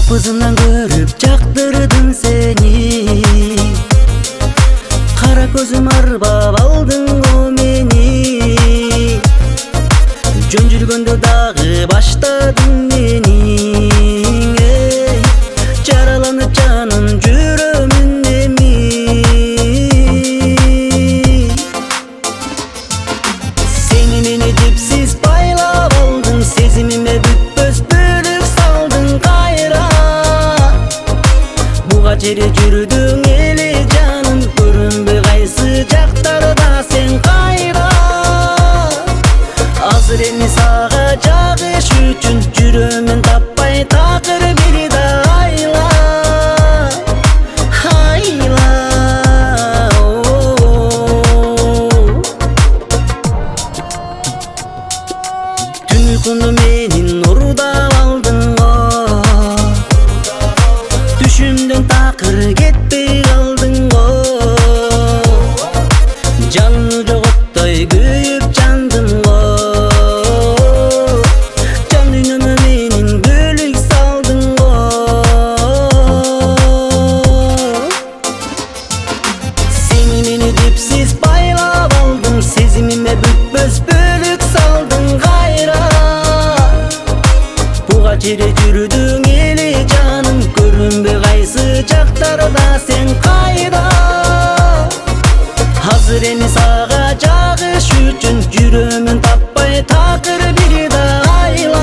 Kapısından görüp çaktırdım seni. Kara gözüm arbap aldın o meni. Jön жүргөндө дагы баштадың мени. Жараланып жаным жүрөмүн эми. Сени мени жипсиз байлап алдың, сезимиме бүтпөс бөлүк салдың кайра. Буга чейин жүрдүң эле жаным, көрүнбөй кайсы жактарда сен кайра. Азыр эми сага жагыш үчүн жүрөмүн таппай такыр бир да айла. Айла түн уйкумду менин урдап алдың го. Түшүмдөн такыр кетпей калдың го. Жанымды жоготтой күйүп жандым го. Жипсиз байлап алдың, сезимиме бүтпөс бөлүк салдың кайра. Буга чейин жүрдүң эле жаным, көрүнбөй кайсы жактарда сен кайра. Азыр эми сага жагыш үчүн жүрөмүн таппай такыр бир да айла.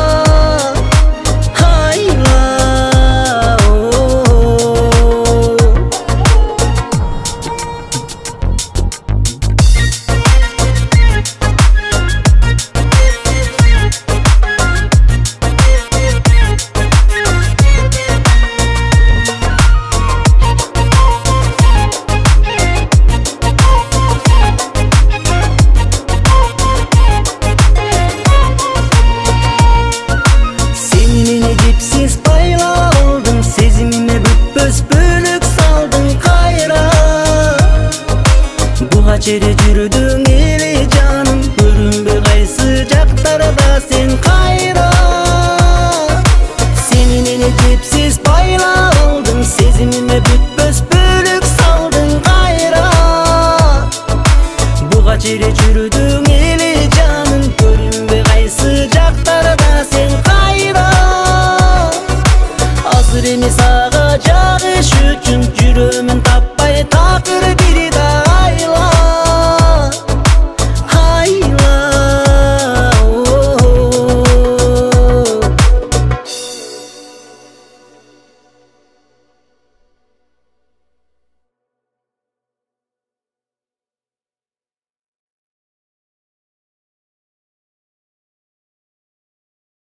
Жипсиз байлап алдың, сезимиме бүтпөс бөлүк салдың кайра. Буга чейин жүрдүң эле жаным, көрүнбөй кайсы жактарда сен кайра. Сени мени жипсиз байлап алдың, сезимиме бүтпөс бөлүк салдың кайра. Буга чейин жүрдүң эле жаным, көрүнбөй кайсы жактарда сен кайра. Азыр эми сага жагыш үчүн жүрөмүн тап